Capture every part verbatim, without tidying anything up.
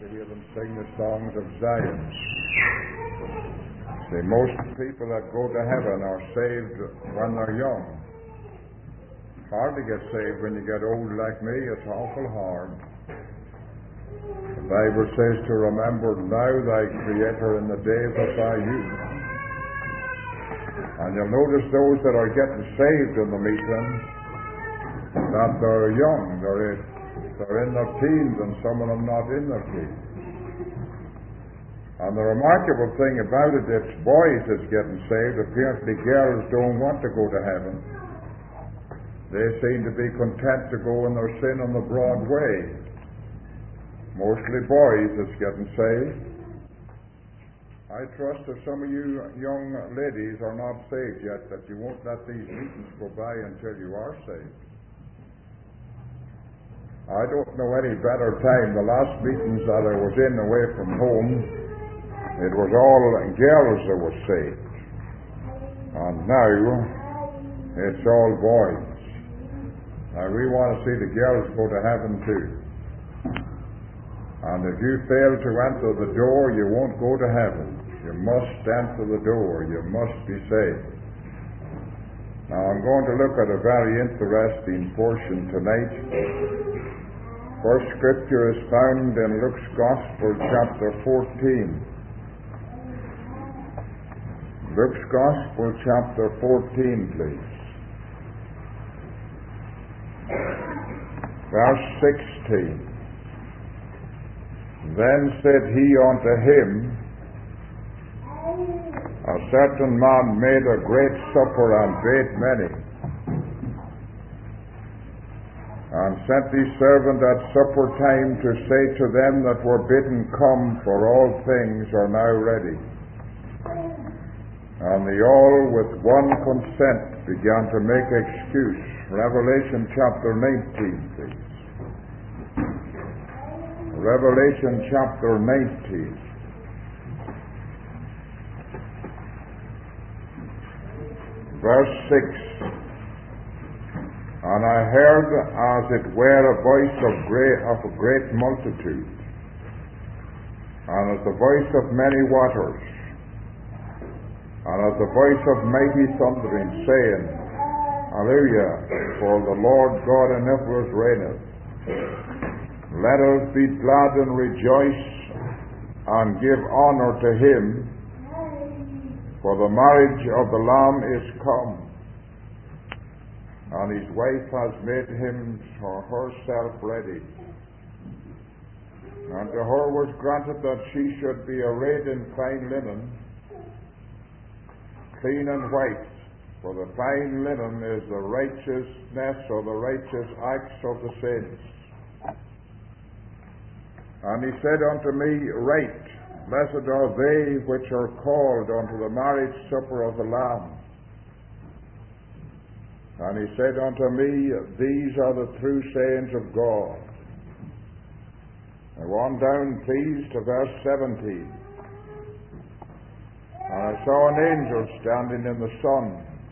to hear them sing the songs of Zion. See, most people that go to heaven are saved when they're young. Hard to get saved when you get old like me. It's awful hard. The Bible says to remember now thy Creator in the days of thy youth. And you'll notice those that are getting saved in the meeting, that they're young. They're, they're in their teens, and some of them not in their teens. And the remarkable thing about it, it's boys that's getting saved. Apparently girls don't want to go to heaven. They seem to be content to go in their sin on the broad way. Mostly boys that's getting saved. I trust if some of you young ladies are not saved yet, that you won't let these meetings go by until you are saved. I don't know any better time. The last meetings that I was in away from home, it was all girls that were saved. And now it's all boys. Now we want to see the girls go to heaven too. And if you fail to enter the door, you won't go to heaven. You must enter the door. You must be saved. Now I'm going to look at a very interesting portion tonight. First scripture is found in Luke's Gospel, chapter fourteen. Luke's Gospel, chapter fourteen, please. Verse sixteen. Then said he unto him, a certain man made a great supper and bade many, and sent his servant at supper time to say to them that were bidden, come, for all things are now ready. And they all with one consent began to make excuse. Revelation chapter nineteen, please. Revelation chapter nineteen. Verse six. And I heard as it were a voice of great, of a great multitude, and as the voice of many waters, and as the voice of mighty thundering, saying, Hallelujah, for the Lord God omnipotent reigneth. Let us be glad and rejoice, and give honor to him, for the marriage of the Lamb is come, and his wife has made him for herself ready. And to her was granted that she should be arrayed in fine linen, clean and white, for the fine linen is the righteousness or the righteous acts of the saints. And he said unto me, Write, blessed are they which are called unto the marriage supper of the Lamb. And he said unto me, These are the true sayings of God. Now on down, please, to verse seventeen. And I saw an angel standing in the sun,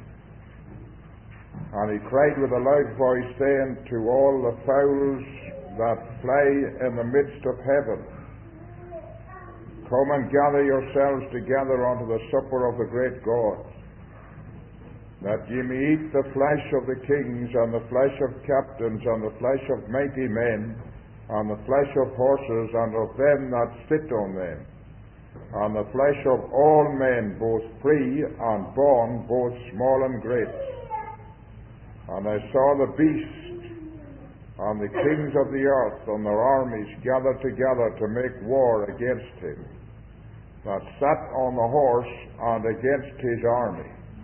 and he cried with a loud voice, saying to all the fowls that fly in the midst of heaven, Come and gather yourselves together unto the supper of the great God, that ye may eat the flesh of the kings, and the flesh of captains, and the flesh of mighty men, and the flesh of horses, and of them that sit on them, and the flesh of all men, both free and bond, both small and great. And I saw the beast and the kings of the earth and their armies gathered together to make war against him that sat on the horse and against his army.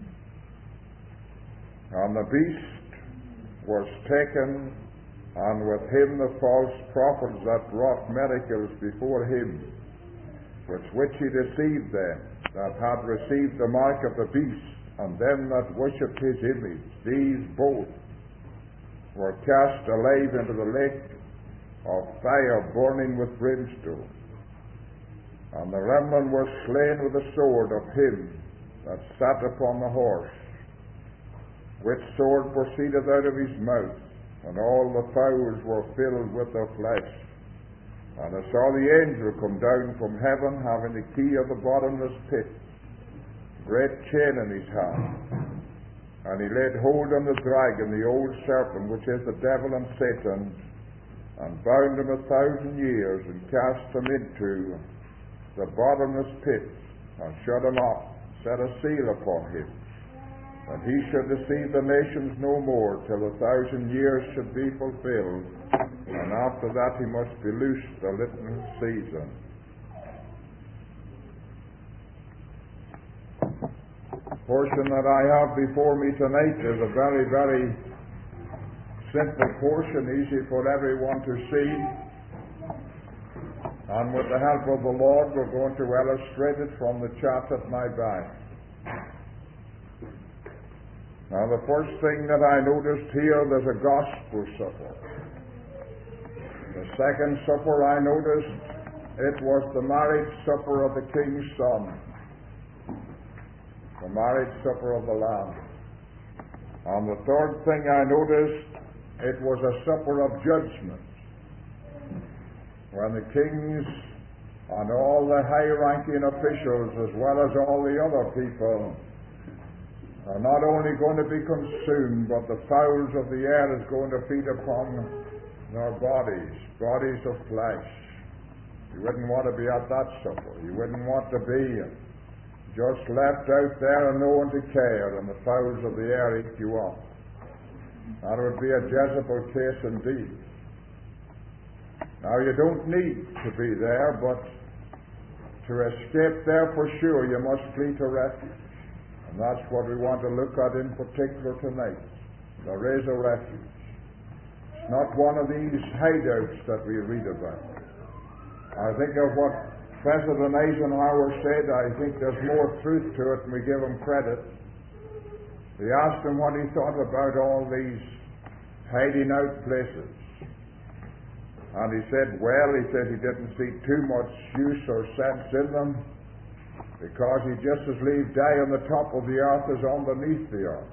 And the beast was taken, and with him the false prophets that wrought miracles before him, with which he deceived them that had received the mark of the beast, and them that worshipped his image. These both were cast alive into the lake of fire burning with brimstone. And the remnant were slain with the sword of him that sat upon the horse, which sword proceeded out of his mouth, and all the fowls were filled with their flesh. And I saw the angel come down from heaven, having the key of the bottomless pit, great chain in his hand. And he laid hold on the dragon, the old serpent, which is the devil and Satan, and bound him a thousand years, and cast him into the bottomless pit, and shut him up, set a seal upon him, that he should deceive the nations no more, till the thousand years should be fulfilled, and after that he must be loosed a little season. The portion that I have before me tonight is a very, very simple portion, easy for everyone to see. And with the help of the Lord, we're going to illustrate it from the chart at my back. Now, the first thing that I noticed here, there's a gospel supper. The second supper I noticed, it was the marriage supper of the King's Son. The marriage supper of the Lamb. And the third thing I noticed, it was a supper of judgment, when the kings and all the high-ranking officials, as well as all the other people, are not only going to be consumed, but the fowls of the air is going to feed upon their bodies, bodies of flesh. You wouldn't want to be at that supper. You wouldn't want to be just left out there and no one to care, and the fowls of the air eat you up. That would be a Jezebel case indeed. Now, you don't need to be there, but to escape there for sure, you must flee to refuge. And that's what we want to look at in particular tonight. There is a refuge. It's not one of these hideouts that we read about. I think of what President Eisenhower said. I think there's more truth to it than we give him credit. They asked him what he thought about all these hiding out places. And he said, well, he said he didn't see too much use or sense in them, because he just as lieve die on the top of the earth as underneath the earth.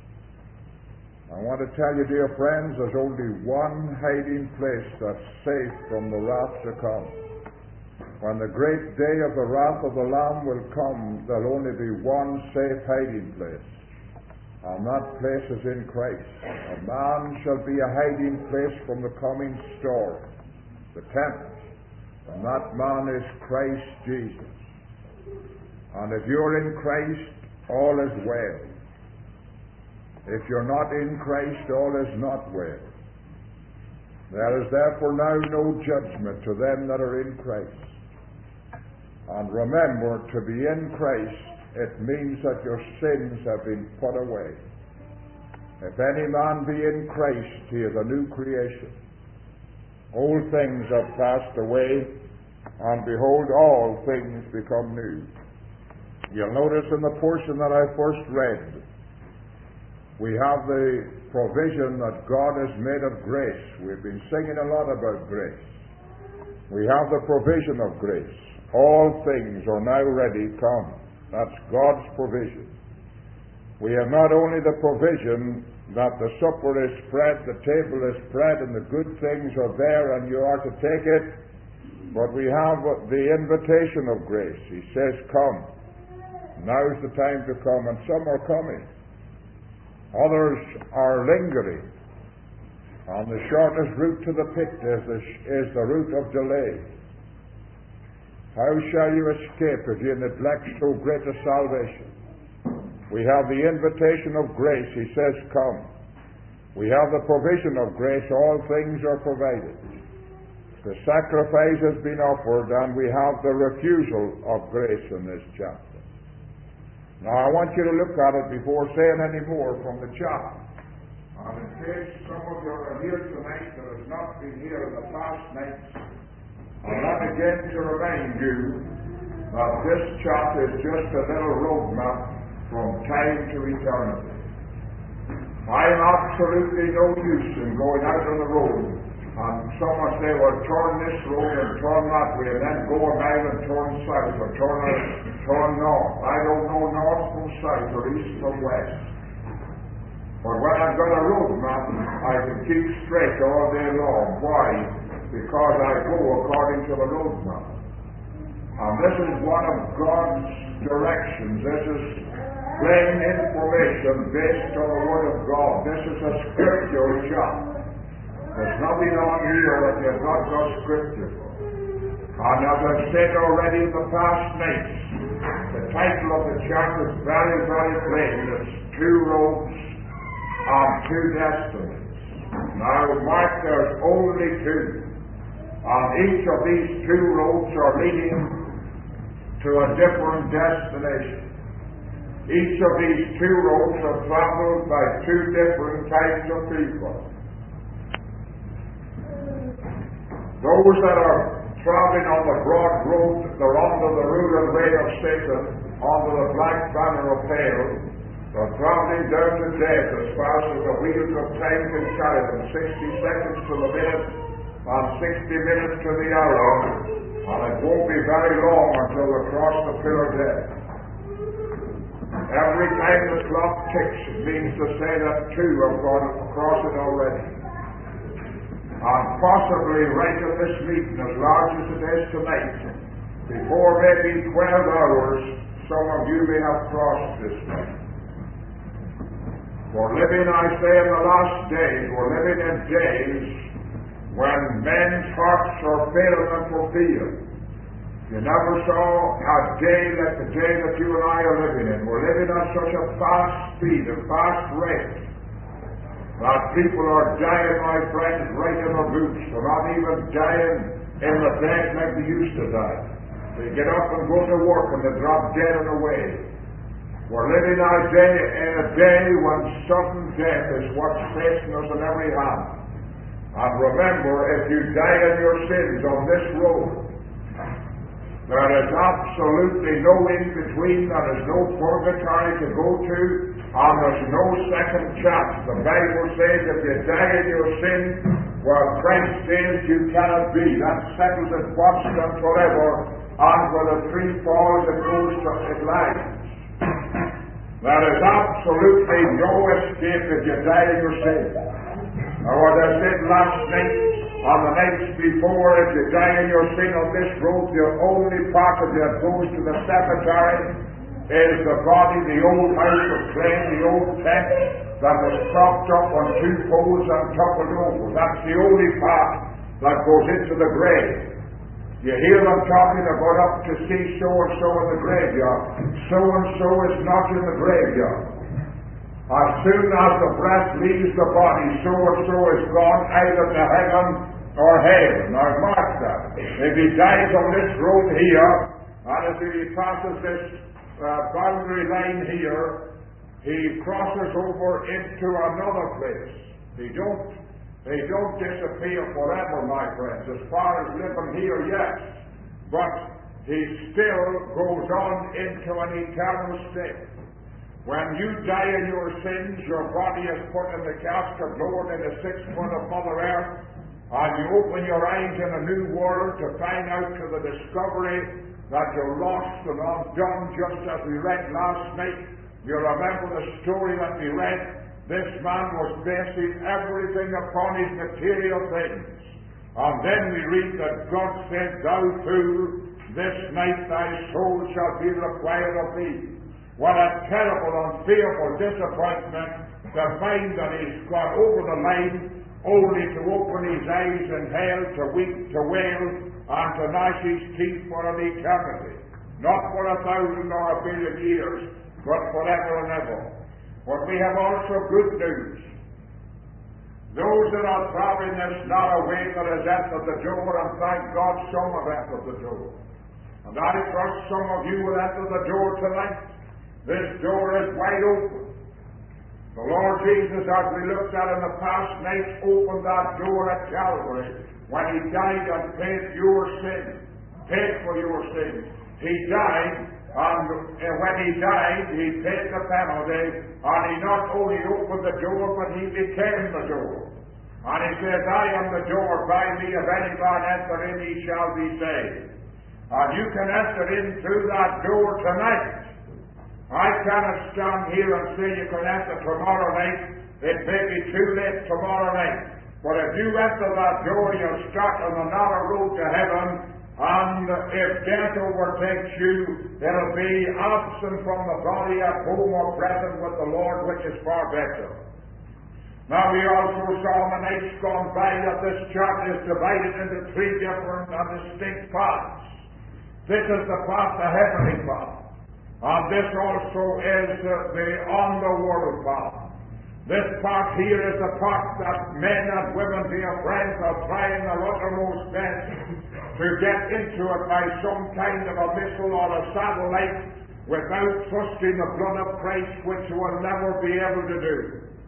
I want to tell you, dear friends, there's only one hiding place that's safe from the wrath to come. When the great day of the wrath of the Lamb will come, there'll only be one safe hiding place. And that place is in Christ. A man shall be a hiding place from the coming storm, the tempest. And that man is Christ Jesus. And if you're in Christ, all is well. If you're not in Christ, all is not well. There is therefore now no judgment to them that are in Christ. And remember, to be in Christ, it means that your sins have been put away. If any man be in Christ, he is a new creation. Old things have passed away, and behold, all things become new. You'll notice in the portion that I first read, we have the provision that God has made of grace. We've been singing a lot about grace. We have the provision of grace. All things are now ready, come. That's God's provision. We have not only the provision that the supper is spread, the table is spread, and the good things are there and you are to take it, but we have the invitation of grace. He says, come. Now's the time to come, and some are coming. Others are lingering. And the shortest route to the pit is the, is the route of delay. How shall you escape if you neglect so great a salvation? We have the invitation of grace. He says, come. We have the provision of grace. All things are provided. The sacrifice has been offered, and we have the refusal of grace in this chapter. Now, I want you to look at it before saying any more from the chapter. And in case some of you are here tonight that has not been here in the past nights, I want again to remind you that this chart is just a little roadmap from time to eternity. I'm absolutely no use in going out on the road and someone say, well, turn this road and turn that way, and then go a mile and turn south or turn, turn north. I don't know north from south or east from west. But when I've got a road map, I can keep straight all day long. Why? Because I go according to of the road now. And this is one of God's directions. This is plain information based on the Word of God. This is a scriptural shop. There's nothing on here that you've not got scripture for. And as I've said already in the past nights, the title of the chapter is very, very plain. It's Two Roads and Two Destinies. Now, mark, there's only two. And each of these two roads are leading to a different destination. Each of these two roads are traveled by two different types of people. Those that are traveling on the broad road, they're under the rule and reign of Satan, under the black banner of hell. They're traveling down to death as fast as the wheels of time can carry them, sixty seconds to the minute and sixty minutes to the hour, and it won't be very long until they cross the pillar of death. Every time the clock ticks, it means to say that two have gone across it already. And possibly right at this meeting, as large as it is tonight, before maybe twelve hours, some of you may have crossed this night. We're living, I say, in the last days. We're living in days when men's hearts are failing them for fear. You never saw a day like the day that you and I are living in. We're living at such a fast speed, a fast rate, that people are dying, my friends, right in their boots. They're not even dying in the bed like they used to die. They get up and go to work and they drop dead in the way. We're living our day in a day when sudden death is what's facing us on every hand. And remember, if you die in your sins on this road, there is absolutely no in-between, there is no purgatory to go to, and there's no second chance. The Bible says if you die in your sin, well, Christ says you cannot be. That settles it once and forever, and where the tree falls, it goes to it lies. There is absolutely no escape if you die in your sin. Now, what I said last night, on the nights before, if you die in your sin on this road, the only part of you that goes to the cemetery is the body, the old house of clay, the old tent that was propped up on two poles and toppled over. That's the only part that goes into the grave. You hear them talking about up to see so-and-so in the graveyard. So-and-so is not in the graveyard. As soon as the breath leaves the body, so-and-so is gone either to heaven or hell. Now mark that. If he dies on this road here, and if he passes this uh, boundary line here, he crosses over into another place. He don't They don't disappear forever, my friends. As far as living here, yes. But he still goes on into an eternal state. When you die in your sins, your body is put in the casket, lowered in the sixth foot of Mother Earth, and you open your eyes in a new world to find out to the discovery that you're lost and undone, just as we read last night. You remember the story that we read. This man was basing everything upon his material things. And then we read that God said, "Thou fool, this night thy soul shall be required of thee." What a terrible and fearful disappointment to find that he's gone over the line only to open his eyes in hell, to weep, to wail, and to gnash his teeth for an eternity. Not for a thousand or a billion years, but forever and ever. But we have also good news. Those that are traveling this narrow way that is entered the door, and thank God some have entered the door. And I trust some of you will enter the door tonight. This door is wide open. The Lord Jesus, as we looked at in the past nights, opened that door at Calvary when He died and paid your sin, paid for your sins. He died, and when He died, He paid the penalty, and He not only opened the door, but He became the door. And He says, "I am the door, by me if any man enter in, he shall be saved." And you can enter in through that door tonight. I cannot stand here and say you can enter tomorrow night. It may be too late tomorrow night. But if you enter that door, you'll start on the narrow road to heaven, And if death overtakes you, it'll be absent from the body at home or present with the Lord, which is far better. Now we also saw in the nights gone by that this chart is divided into three different and distinct parts. This is the part, the heavenly part. And this also is uh, the on-the-world part. This part here is the part that men and women, dear friends, are trying their uttermost best to get into it by some kind of a missile or a satellite without trusting the blood of Christ, which you will never be able to do.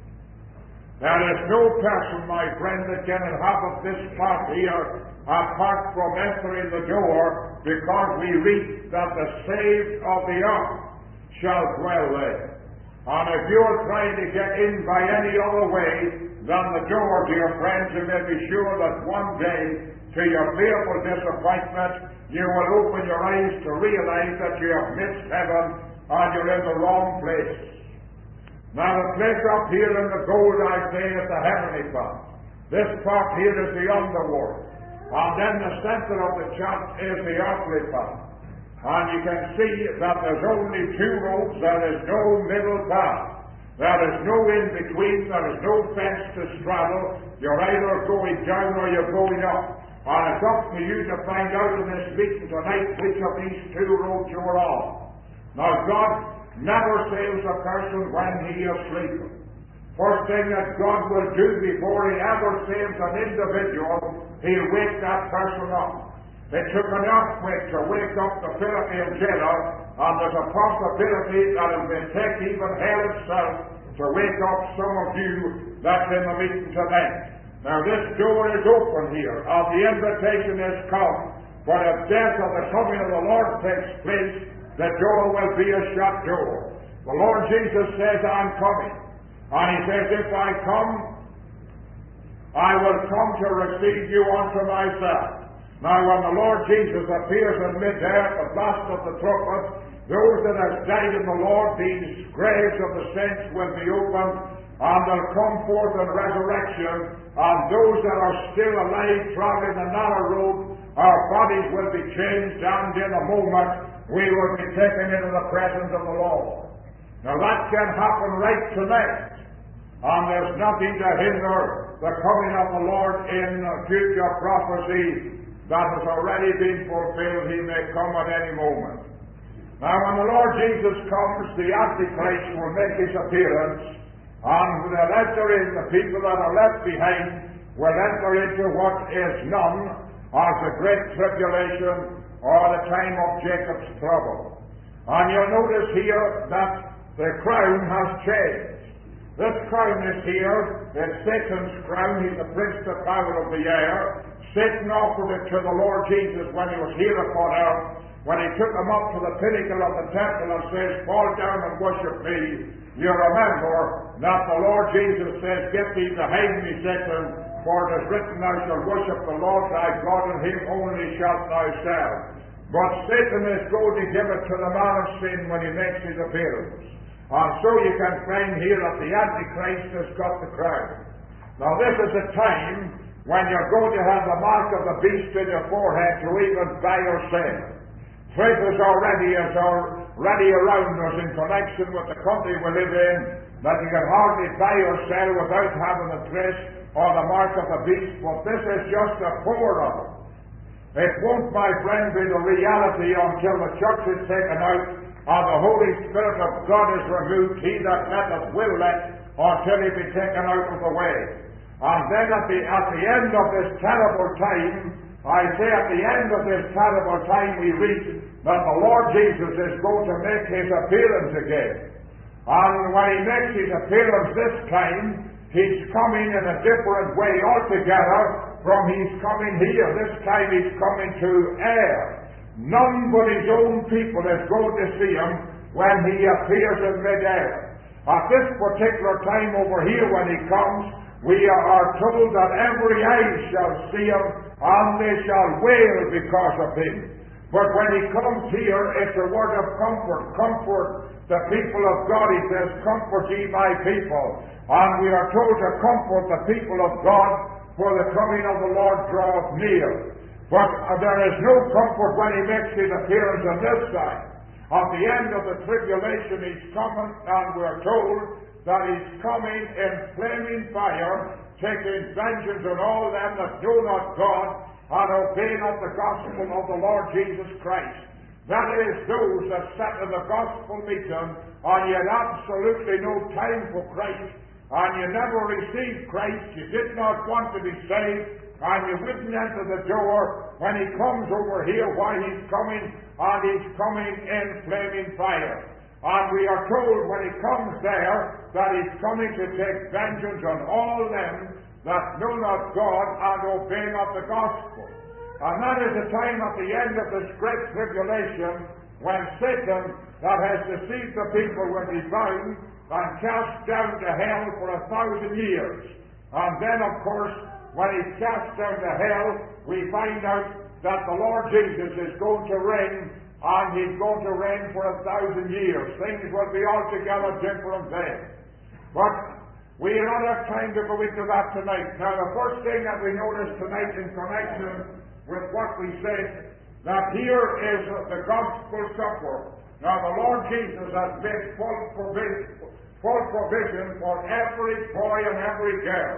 There is no person, my friend, that can inhabit this part here apart from entering the door, because we read that the saved of the earth shall dwell there. And if you're trying to get in by any other way than the door, dear friends, you may be sure that one day, to your fearful disappointment, you will open your eyes to realize that you have missed heaven and you're in the wrong place. Now, the place up here in the gold, I say, is the heavenly part. This part here is the underworld. And then the center of the church is the earthly part. And you can see that there's only two roads, there is no middle path. There is no in-between, there is no fence to straddle. You're either going down or you're going up. And it's up to you to find out in this meeting tonight which of these two roads you are on. Now, God never saves a person when he is sleeping. First thing that God will do before he ever saves an individual, he'll wake that person up. It took an earthquake to wake up the Philippine jailer, and there's a possibility that it will take even hell itself to wake up some of you that's in the meeting tonight. Now this door is open here, and the invitation is come. But if death or the coming of the Lord takes place, the door will be a shut door. The Lord Jesus says, I'm coming. And he says, if I come, I will come to receive you unto myself. Now when the Lord Jesus appears in mid-air at the blast of the trumpet, those that have died in the Lord, these graves of the saints will be opened, and they'll come forth in resurrection, and those that are still alive traveling the narrow road, our bodies will be changed, and in a moment we will be taken into the presence of the Lord. Now that can happen right tonight, and there's nothing to hinder the coming of the Lord in future prophecy that has already been fulfilled. He may come at any moment. Now when the Lord Jesus comes, the Antichrist will make his appearance, and will enter in, the people that are left behind will enter into what is known as the Great Tribulation, or the time of Jacob's trouble. And you'll notice here that the crown has changed. This crown is here, it's Satan's crown. He's the prince, the power of the air. Satan offered it to the Lord Jesus when he was here upon earth, when he took him up to the pinnacle of the temple and says, fall down and worship me. You remember that the Lord Jesus says, get thee behind me, Satan, for it is written, thou shalt worship the Lord thy God, and him only shalt thou serve. But Satan is going to give it to the man of sin when he makes his appearance. And so you can find here that the Antichrist has got the crown. Now this is a time when you're going to have the mark of the beast in your forehead to even buy or sell. Traitors already is already around us in connection with the country we live in, that you can hardly buy or sell without having the trace or the mark of the beast, but this is just a form of it. It won't, my friend, be the reality until the church is taken out and the Holy Spirit of God is removed. He that letteth will let, until he be taken out of the way. And then at the, at the end of this terrible time, I say at the end of this terrible time, we read that the Lord Jesus is going to make his appearance again. And when he makes his appearance this time, he's coming in a different way altogether from he's coming here. This time he's coming to air. None but his own people is going to see him when he appears in mid-air. At this particular time over here when he comes, we are told that every eye shall see him, and they shall wail because of him. But when he comes here, it's a word of comfort. Comfort the people of God. He says, comfort ye my people. And we are told to comfort the people of God, for the coming of the Lord draweth near. But uh, there is no comfort when he makes his appearance on this side. At the end of the tribulation he's coming, and we're told that he's coming in flaming fire, taking vengeance on all them that know not God and obey not the gospel of the Lord Jesus Christ. That is those that sat in the gospel meeting and you had absolutely no time for Christ, and you never received Christ, you did not want to be saved, and you wouldn't enter the door when he comes over here, why he's coming, and he's coming in flaming fire. And we are told when he comes there that he's coming to take vengeance on all them that know not God and obey not the gospel. And that is the time at the end of this great tribulation when Satan that has deceived the people will be bound and cast down to hell for a thousand years. And then, of course, when he's cast down to hell, we find out that the Lord Jesus is going to reign, and he's going to reign for a thousand years. Things will be altogether different then. But we do not have time to go into that tonight. Now, the first thing that we notice tonight in connection with what we said, that here is the gospel supper. Now, the Lord Jesus has made full provision, full provision for every boy and every girl.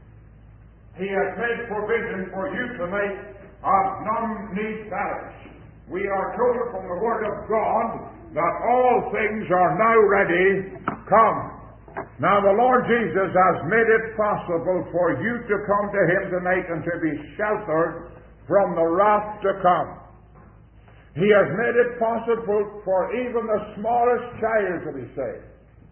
He has made provision for you tonight, and none need perish. We are told from the Word of God that all things are now ready. Come. Now the Lord Jesus has made it possible for you to come to Him tonight and to be sheltered from the wrath to come. He has made it possible for even the smallest child to be saved.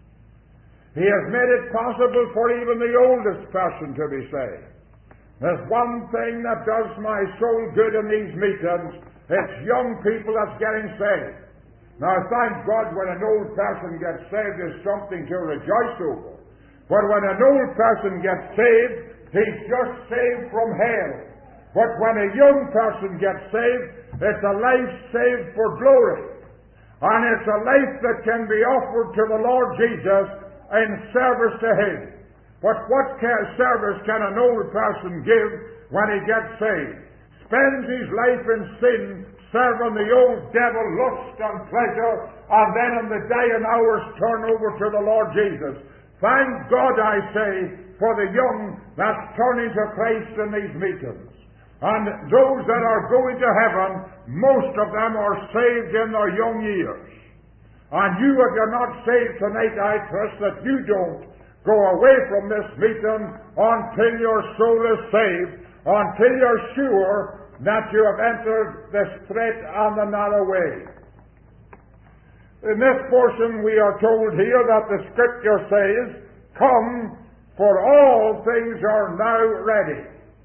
He has made it possible for even the oldest person to be saved. There's one thing that does my soul good in these meetings. It's young people that's getting saved. Now, thank God when an old person gets saved is something to rejoice over. But when an old person gets saved, he's just saved from hell. But when a young person gets saved, it's a life saved for glory. And it's a life that can be offered to the Lord Jesus in service to Him. But what can, service can an old person give when he gets saved? Spends his life in sin, serving the old devil, lust and pleasure, and then in the day and hours turn over to the Lord Jesus. Thank God, I say, for the young that's turning to Christ in these meetings. And those that are going to heaven, most of them are saved in their young years. And you, if you're not saved tonight, I trust that you don't go away from this meeting until your soul is saved, until you're sure that you have entered the straight and the narrow way. In this portion we are told here that the Scripture says, "Come, for all things are now ready."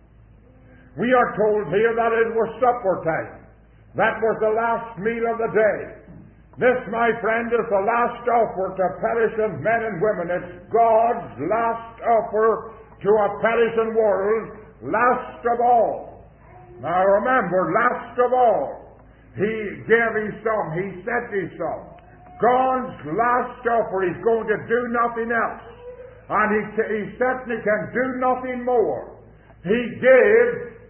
We are told here that it was supper time. That was the last meal of the day. This, my friend, is the last offer to perishing men and women. It's God's last offer to a perishing world, last of all. Now remember, last of all, He gave His Son. He sent His Son. God's last offer. He's going to do nothing else. And He, he certainly can do nothing more. He gave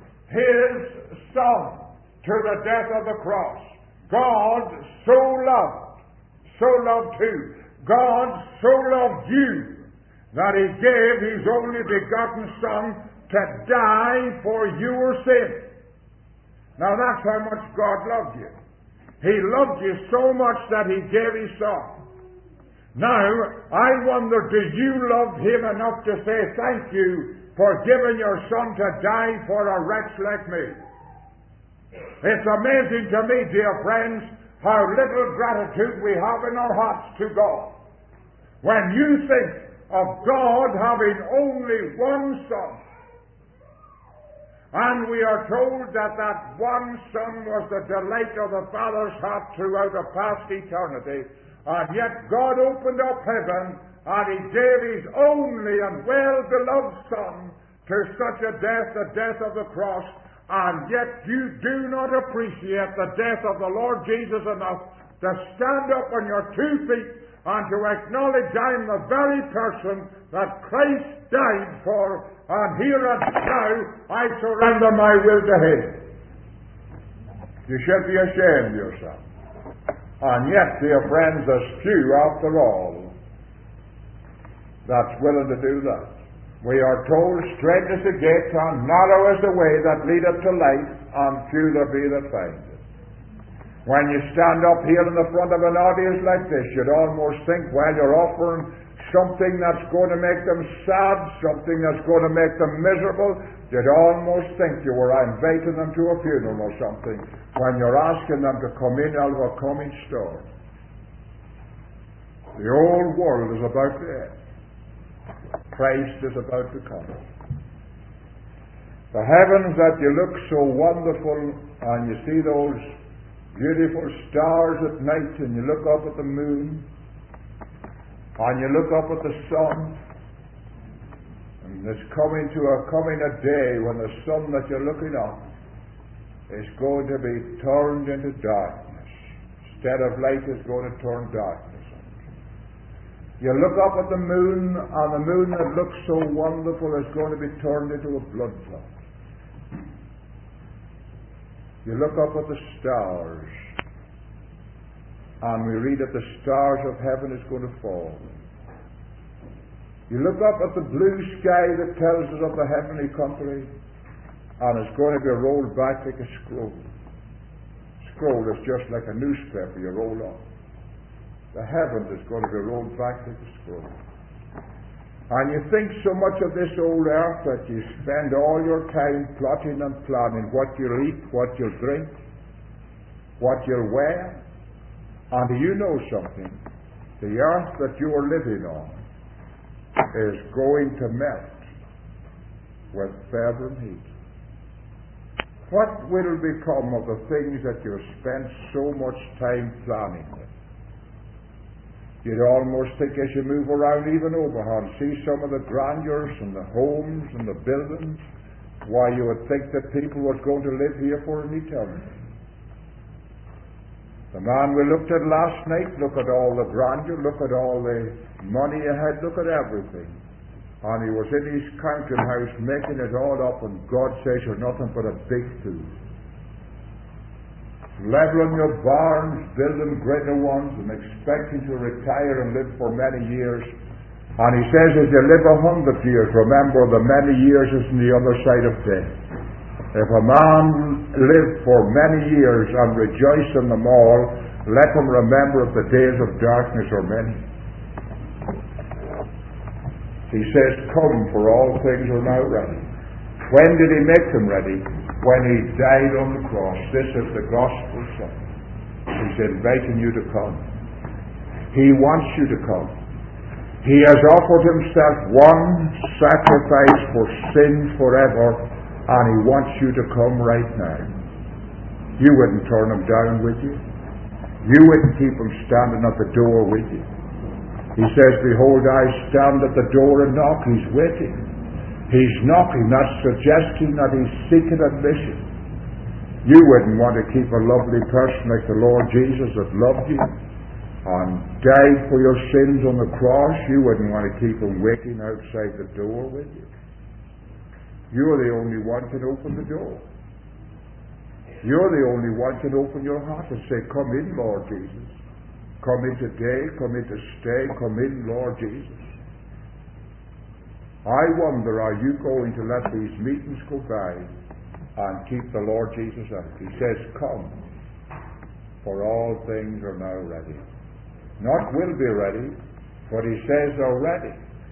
His Son to the death of the cross. God so loved, so loved who? God so loved you that He gave His only begotten Son to die for your sin. Now that's how much God loved you. He loved you so much that He gave His Son. Now, I wonder, do you love Him enough to say thank you for giving your Son to die for a wretch like me? It's amazing to me, dear friends, how little gratitude we have in our hearts to God. When you think of God having only one Son, and we are told that that one Son was the delight of the Father's heart throughout a past eternity, and yet God opened up heaven, and He gave His only and well-beloved Son to such a death, the death of the cross, and yet you do not appreciate the death of the Lord Jesus enough to stand up on your two feet and to acknowledge I'm the very person that Christ died for, and here and now I surrender my will to Him. You should be ashamed of yourself. And yet, dear friends, there's few after all that's willing to do that. We are told, straight is the gate, and narrow is the way that leadeth to life, and few there be that find it. When you stand up here in the front of an audience like this, you'd almost think, well, you're offering something that's going to make them sad, something that's going to make them miserable. You'd almost think you were inviting them to a funeral or something when you're asking them to come in out of a coming storm. The old world is about to end. Christ is about to come. The heavens that you look so wonderful, and you see those beautiful stars at night, and you look up at the moon, and you look up at the sun, and there's coming to a coming a day when the sun that you're looking at is going to be turned into darkness. Instead of light, it's going to turn darkness. You look up at the moon, and the moon that looks so wonderful is going to be turned into a blood clot. You look up at the stars, and we read that the stars of heaven is going to fall. You look up at the blue sky that tells us of the heavenly country, and it's going to be rolled back like a scroll. Scroll is just like a newspaper you roll up. The heavens is going to be rolled back like a scroll. And you think so much of this old earth that you spend all your time plotting and planning what you'll eat, what you'll drink, what you'll wear. And do you know something? The earth that you are living on is going to melt with fervent heat. What will become of the things that you've spent so much time planning with? You'd almost think as you move around even Oberham, see some of the grandeurs and the homes and the buildings, why you would think that people was going to live here for an eternity. The man we looked at last night, look at all the grandeur, look at all the money he had, look at everything. And he was in his counting house making it all up, and God says you're nothing but a big fool. Leveling your barns, building greater ones, and expecting to retire and live for many years. And he says, if you live a hundred years, remember the many years is on the other side of death. If a man live for many years and rejoice in them all, let him remember if the days of darkness are many. He says, come, for all things are now ready. When did he make them ready? When he died on the cross. This is the gospel son. He's inviting you to come. He wants you to come. He has offered himself one sacrifice for sin forever, and he wants you to come right now. You wouldn't turn him down, would you? You wouldn't keep him standing at the door, would you? He says, behold, I stand at the door and knock. He's waiting. He's knocking, not suggesting that he's seeking admission. You wouldn't want to keep a lovely person like the Lord Jesus that loved you and died for your sins on the cross. You wouldn't want to keep him waiting outside the door with you. You're the only one can open the door. You're the only one can open your heart and say, come in, Lord Jesus. Come in today, come in to stay, come in, Lord Jesus. I wonder, are you going to let these meetings go by and keep the Lord Jesus out? He says, come, for all things are now ready. Not will be ready, but he says they're ready.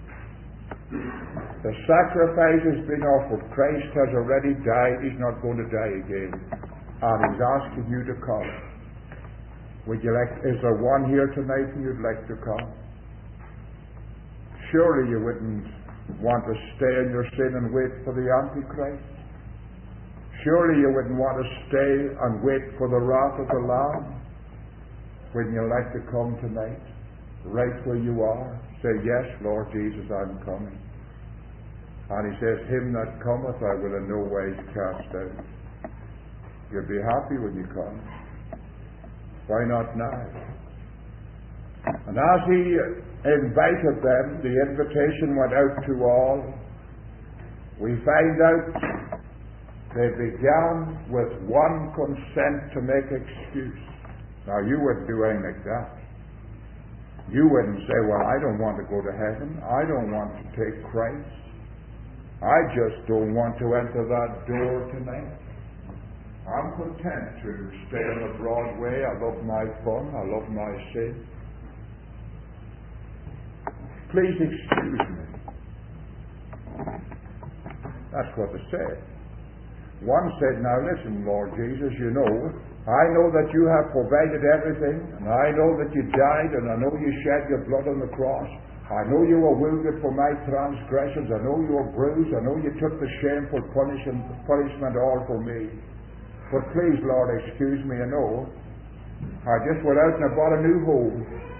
The sacrifice has been offered. Christ has already died. He's not going to die again. And he's asking you to come. Would you like, is there one here tonight and you'd like to come? Surely you wouldn't want to stay in your sin and wait for the Antichrist? Surely you wouldn't want to stay and wait for the wrath of the Lamb? Wouldn't you like to come tonight, right where you are? Say, yes, Lord Jesus, I'm coming. And he says, him that cometh I will in no wise cast out. You'll be happy when you come. Why not now? And as he invited them, the invitation went out to all. We find out They began with one consent to make excuse. Now, you wouldn't do anything like that. You wouldn't say, well, I don't want to go to heaven. I don't want to take Christ. I just don't want to enter that door tonight. I'm content to stay on the broad way. I love my fun. I love my sin. Please excuse me. That's what they said. One said, now listen, Lord Jesus, you know, I know that you have provided everything, and I know that you died, and I know you shed your blood on the cross. I know you were wounded for my transgressions. I know you were bruised. I know you took the shameful punishment, punishment all for me. But please, Lord, excuse me, I know. I just went out and I bought a new home.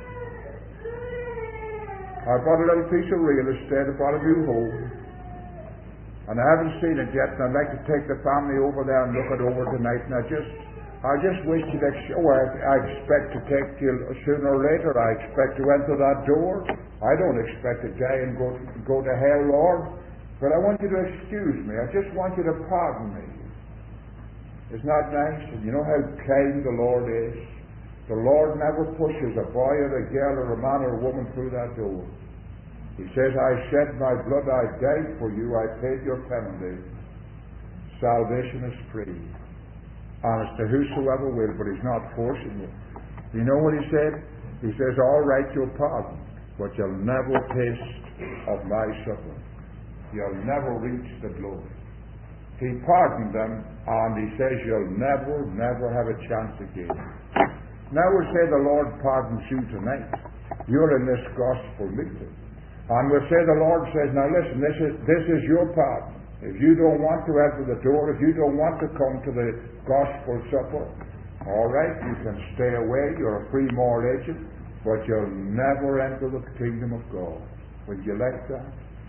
I bought a little piece of real estate. I bought a new home. And I haven't seen it yet, and I'd like to take the family over there and look it over tonight. And I just, I just wish you'd, ex- oh, I, I expect to take you sooner or later. I expect to enter that door. I don't expect to die and go, go to hell, Lord. But I want you to excuse me. I just want you to pardon me. Isn't that nice? And you know how kind the Lord is? The Lord never pushes a boy or a girl or a man or a woman through that door. He says, I shed my blood, I died for you, I paid your penalty. Salvation is free. And it's to whosoever will, but he's not forcing you. You know what he said? He says, all right, you'll pardon, but you'll never taste of my suffering. You'll never reach the glory. He pardoned them, and he says, you'll never, never have a chance again. Now we'll say the Lord pardons you tonight. You're in this gospel meeting. And we'll say the Lord says, now listen, this is, this is your pardon. If you don't want to enter the door, if you don't want to come to the gospel supper, all right, you can stay away. You're a free moral agent, but you'll never enter the kingdom of God. Would you like that?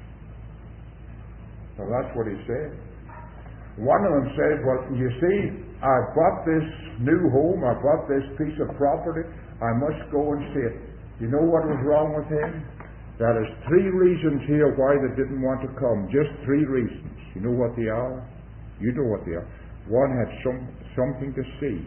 So that's what he said. One of them said, well, you see, I bought this new home, I bought this piece of property, I must go and see it. You know what was wrong with him? There is three reasons here why they didn't want to come. Just three reasons. You know what they are? You know what they are. One had some, something to see.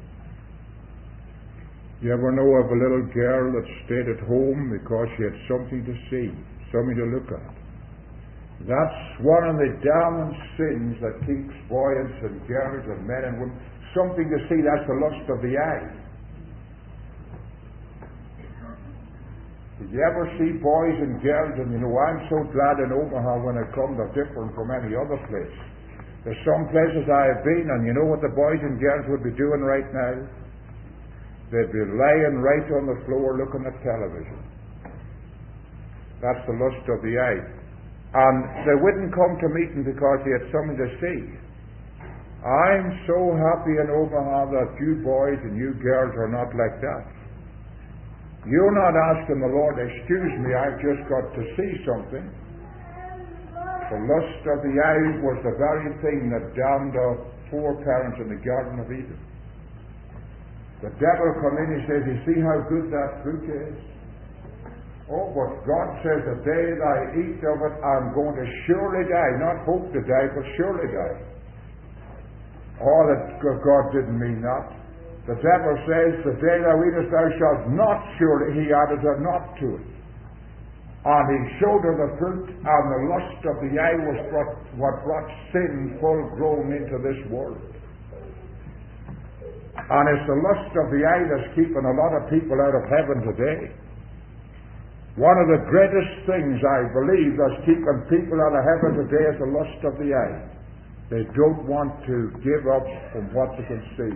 You ever know of a little girl that stayed at home because she had something to see, something to look at? That's one of the damning sins that keeps boys and girls and men and women. Something to see, that's the lust of the eye. Did you ever see boys and girls, and you know, I'm so glad in Omaha when I come, they're different from any other place. There's some places I have been, and you know what the boys and girls would be doing right now? They'd be lying right on the floor looking at television. That's the lust of the eye. And they wouldn't come to meeting because they had something to see. I'm so happy in Omaha that you boys and you girls are not like that. You're not asking the Lord, excuse me, I've just got to see something. The lust of the eye was the very thing that damned our four parents in the Garden of Eden. The devil come in, he says, you see how good that fruit is? Oh, but God says, the day that I eat of it, I'm going to surely die. Not hope to die, but surely die. Oh, that God didn't mean that. The devil says, the day thou eatest thou shalt not surely, he added a not to it. And he showed her the fruit, and the lust of the eye was brought, what brought sin full grown into this world. And it's the lust of the eye that's keeping a lot of people out of heaven today. One of the greatest things, I believe, that's keeping people out of heaven today is the lust of the eye. They don't want to give up from what they can see.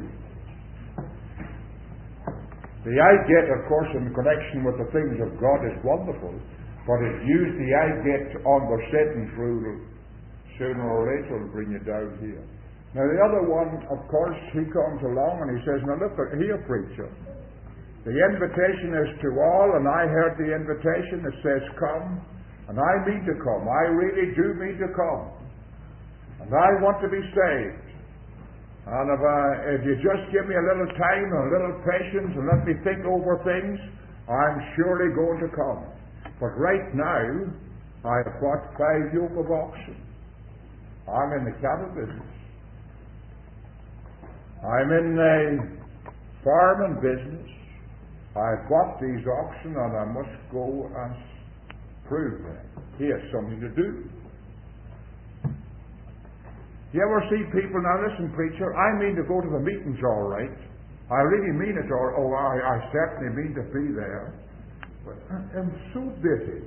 The eye gate, of course, in connection with the things of God is wonderful, but if you use the eye gate under Satan's rule, sooner or later will bring you down here. Now the other one, of course, he comes along and he says, now look here, preacher. The invitation is to all, and I heard the invitation. It says, come, and I mean to come. I really do mean to come. And I want to be saved. And if, I, if you just give me a little time and a little patience and let me think over things, I'm surely going to come. But right now, I have bought five yoke of oxen. I'm in the cattle business. I'm in a farming business. I've bought these oxen and I must go and prove them. He has something to do. You ever see people, now listen, preacher, I mean to go to the meetings all right. I really mean it all. Oh, I, I certainly mean to be there. But I'm so busy.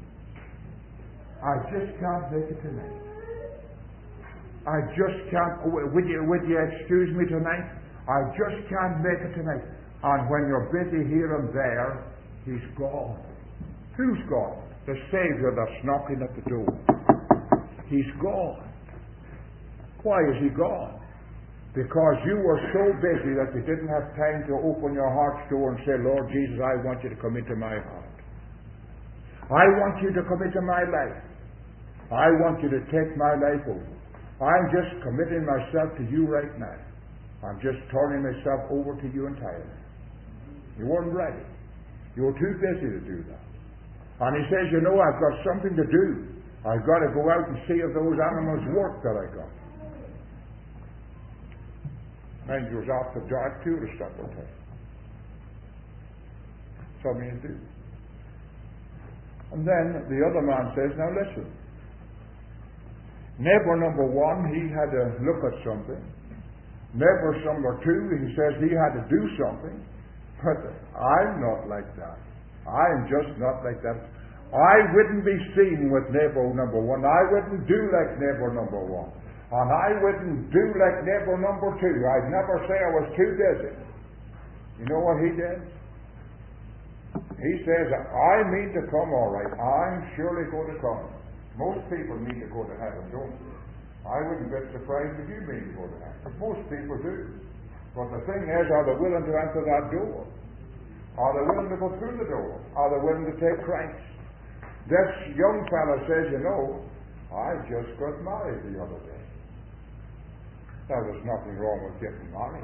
I just can't make it tonight. I just can't. Would you, would you excuse me tonight? I just can't make it tonight. And when you're busy here and there, he's gone. Who's gone? The Savior that's knocking at the door. He's gone. Why is he gone? Because you were so busy that you didn't have time to open your heart's door and say, Lord Jesus, I want you to come into my heart. I want you to come into my life. I want you to take my life over. I'm just committing myself to you right now. I'm just turning myself over to you entirely. You weren't ready. You were too busy to do that. And he says, you know, I've got something to do. I've got to go out and see if those animals work that I got. And he was after dark too to stop with her. Something to do. And then the other man says, now listen. Neighbor number one, he had to look at something. Neighbor number two, he says he had to do something. But I'm not like that. I'm just not like that. I wouldn't be seen with neighbor number one. I wouldn't do like neighbor number one. And I wouldn't do like neighbor number two. I'd never say I was too busy. You know what he did? He says, I mean to come all right. I'm surely going to come. Most people mean to go to heaven, don't they? I wouldn't be surprised if you mean to go to heaven. Most people do. But the thing is, are they willing to enter that door? Are they willing to go through the door? Are they willing to take Christ? This young fellow says, you know, I just got married the other day. There was nothing wrong with getting married.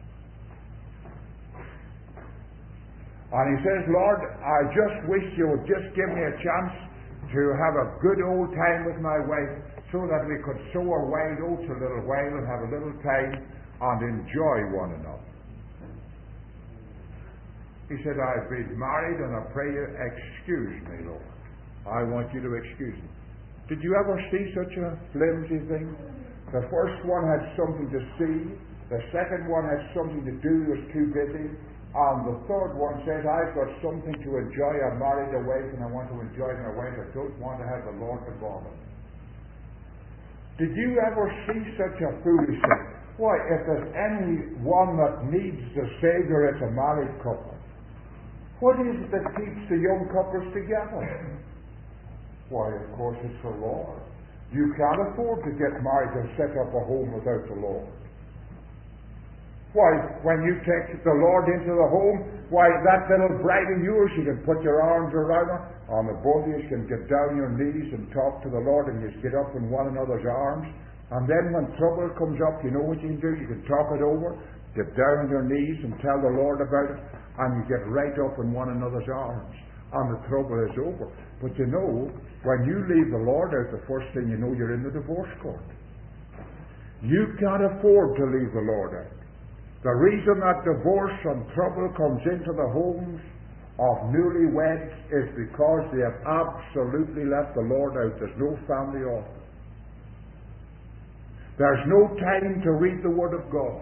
And he says, Lord, I just wish you would just give me a chance to have a good old time with my wife so that we could sow our wild oats a little while and have a little time and enjoy one another. He said, I've been married and I pray you excuse me, Lord. I want you to excuse me. Did you ever see such a flimsy thing? The first one had something to see. The second one had something to do, was too busy. And the third one says, I've got something to enjoy. I'm married a wife and I want to enjoy my wife. I don't want to have the Lord to bother. Did you ever see such a foolish thing? Why, if there's anyone that needs the Savior, it's a married couple. What is it that keeps the young couples together? Why, of course, it's the Lord. You can't afford to get married and set up a home without the Lord. Why, when you take the Lord into the home, why, that little bride of yours, you can put your arms around her, and the both of you can get down your knees and talk to the Lord, and you get up in one another's arms. And then when trouble comes up, you know what you can do? You can talk it over, get down on your knees and tell the Lord about it, and you get right up in one another's arms. And the trouble is over. But you know, when you leave the Lord out, the first thing you know, you're in the divorce court. You can't afford to leave the Lord out. The reason that divorce and trouble comes into the homes of newlyweds is because they have absolutely left the Lord out. There's no family altar. There's no time to read the Word of God.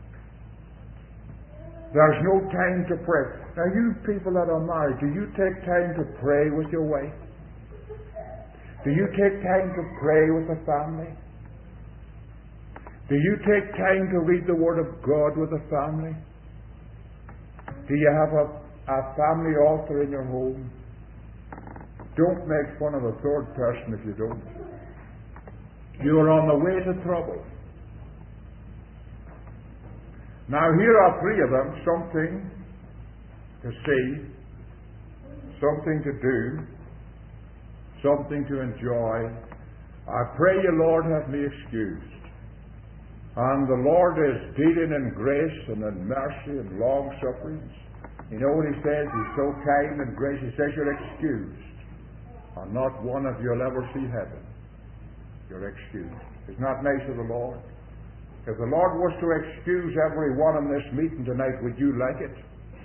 There's no time to pray. Now, you people that are married, do you take time to pray with your wife? Do you take time to pray with the family? Do you take time to read the Word of God with the family? Do you have a, a family altar in your home? Don't make fun of the third person if you don't. You are on the way to trouble. Now here are three of them, something to see, something to do, something to enjoy. I pray you, Lord, have me excused. And the Lord is dealing in grace and in mercy and long sufferings. You know what he says? He's so kind and gracious. He says you're excused. And not one of you'll ever see heaven. You're excused. It's not nice of the Lord. If the Lord was to excuse everyone in this meeting tonight, would you like it?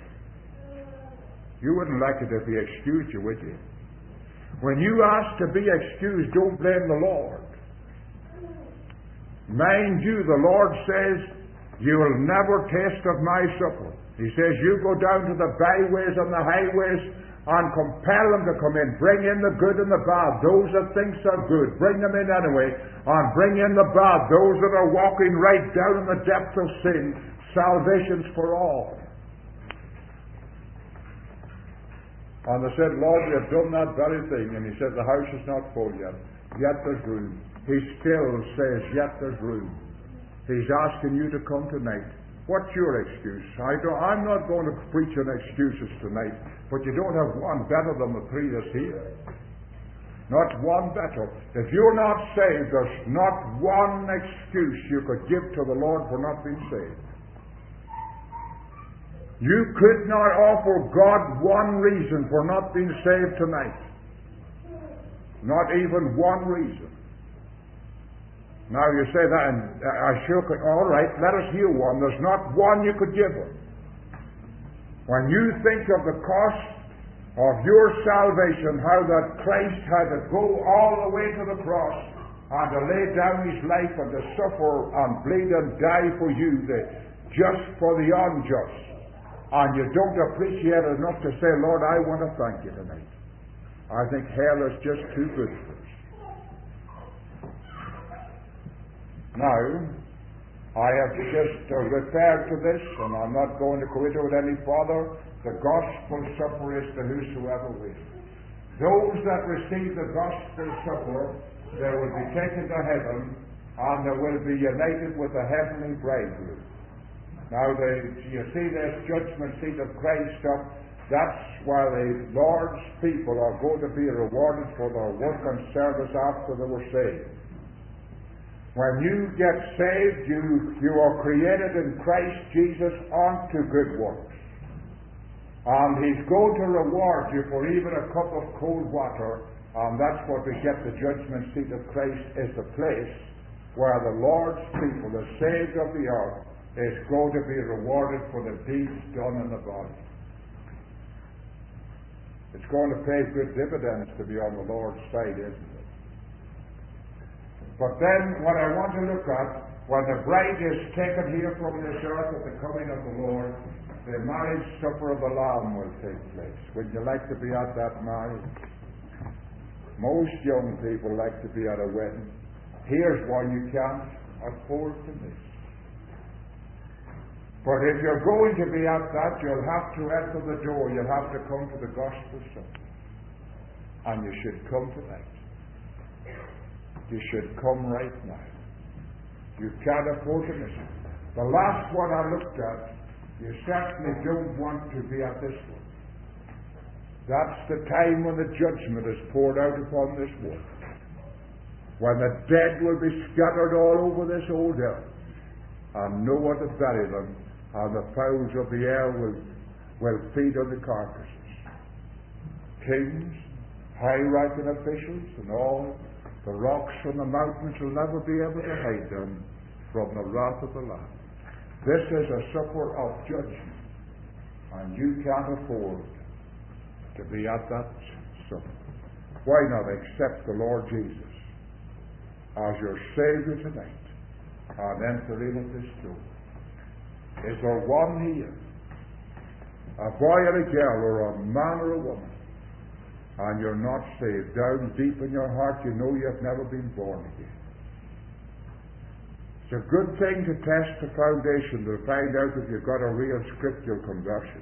You wouldn't like it if He excused you, would you? When you ask to be excused, don't blame the Lord. Mind you, the Lord says, you will never taste of my supper. He says, you go down to the byways and the highways and compel them to come in. Bring in the good and the bad. Those that think are good, bring them in anyway. And bring in the bad. Those that are walking right down in the depths of sin. Salvation's for all. And they said, Lord, we have done that very thing. And He said, the house is not full yet. Yet there's room. He still says, yet there's room. He's asking you to come tonight. What's your excuse? I don't, I'm not going to preach on excuses tonight, but you don't have one better than the three that's here. Not one better. If you're not saved, there's not one excuse you could give to the Lord for not being saved. You could not offer God one reason for not being saved tonight. Not even one reason. Now you say that, and I sure could. All right, let us hear one. There's not one you could give Him. When you think of the cost of your salvation, how that Christ had to go all the way to the cross and to lay down His life and to suffer and bleed and die for you, the just for the unjust, and you don't appreciate it enough to say, Lord, I want to thank you tonight. I think hell is just too good for us. Now, I have just uh, referred to this, and I'm not going to go into it any further. The gospel supper is to whosoever will. Those that receive the gospel supper, they will be taken to heaven, and they will be united with the heavenly bridegroom. Now, they, you see this judgment seat of Christ up. That's why the Lord's people are going to be rewarded for their work and service after they were saved. When you get saved, you, you are created in Christ Jesus unto good works. And He's going to reward you for even a cup of cold water, and that's what we get. The judgment seat of Christ is the place where the Lord's people, the saved of the earth, is going to be rewarded for the deeds done in the body. It's going to pay good dividends to be on the Lord's side, isn't it? But then, what I want to look at, when the bride is taken here from this earth at the coming of the Lord, the marriage supper of the Lamb will take place. Would you like to be at that marriage? Most young people like to be at a wedding. Here's why you can't afford to miss. But if you're going to be at that, you'll have to enter the door. You'll have to come to the gospel supper. And you should come tonight. You should come right now. You can't afford to miss it. The last one I looked at, you certainly don't want to be at this one. That's the time when the judgment is poured out upon this world. When the dead will be scattered all over this old earth, and no one to bury them, and the fowls of the air will, will feed on the carcasses. Kings, high-ranking officials, and all the rocks from the mountains will never be able to hide them from the wrath of the Lamb. This is a supper of judgment, and you can't afford to be at that supper. Why not accept the Lord Jesus as your Savior tonight and enter in at this door? Is there one here, a boy or a girl, or a man or a woman, and you're not saved? Down deep in your heart, you know you have never been born again. It's a good thing to test the foundation to find out if you've got a real scriptural conversion.